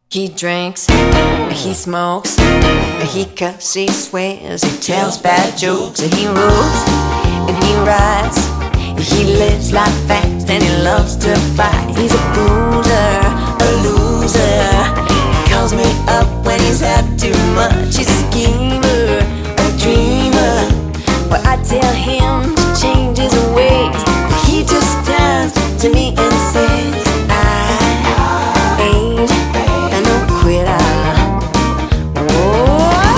He drinks, he smokes, he cusses, he swears, he tells bad jokes, and he rules, and he rides. He lives life fast and he loves to fight. He's a boozer, a loser. He calls me up when he's had too much. He's a schemer, a dreamer. But I tell him to change his ways, but he just turns to me and says, I ain't no quitter. Oh,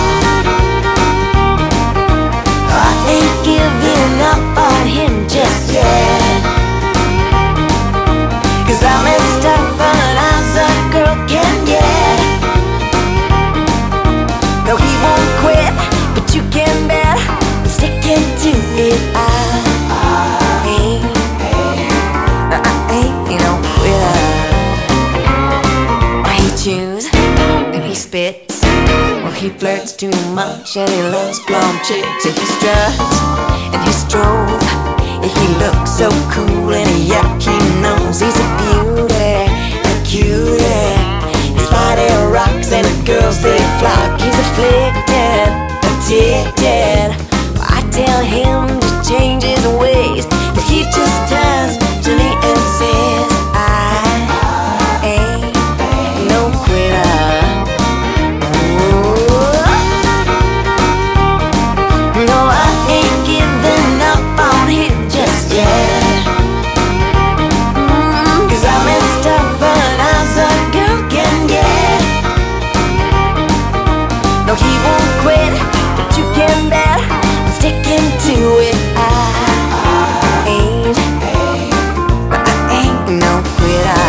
I ain't giving up on him just yet, 'cause I messed up but as a girl can get. No, he won't quit, but you can bet I'm sticking to it. I ain't no quitter. He chews and he spits, well, he flirts too much and he loves blonde chicks. And he struts and he strolls, and he looks so cool, and yuck, he knows he's a beauty, a cutie. His body rocks and the girls they flock. He's afflicted, addicted. I tell him to change his ways, but he just turns to me and says, I ain't no quitter. Ooh. No, I ain't giving up on him just yet, 'cause I messed up but as a girl can get. No, he won't quit, but you can bet I'm sticking to it. I ain't no quitter.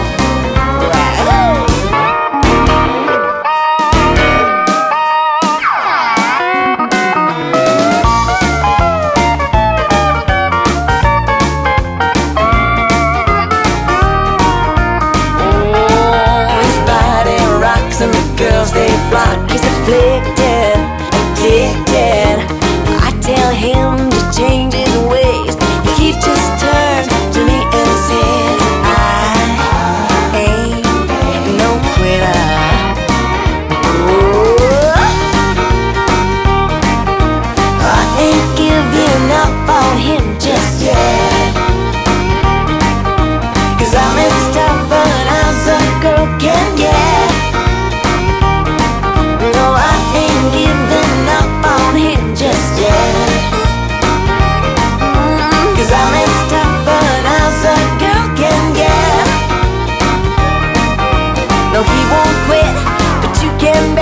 And the girls they flock. He's afflicted, addicted. I tell him to change his ways, but he just turns to me and says, I ain't no quitter. Ooh. I ain't giving up on him just yet, 'cause I messed up but as a girl can get. No, I ain't giving up on him just yet, 'cause I messed up but as a girl can get. No, he won't quit, but you can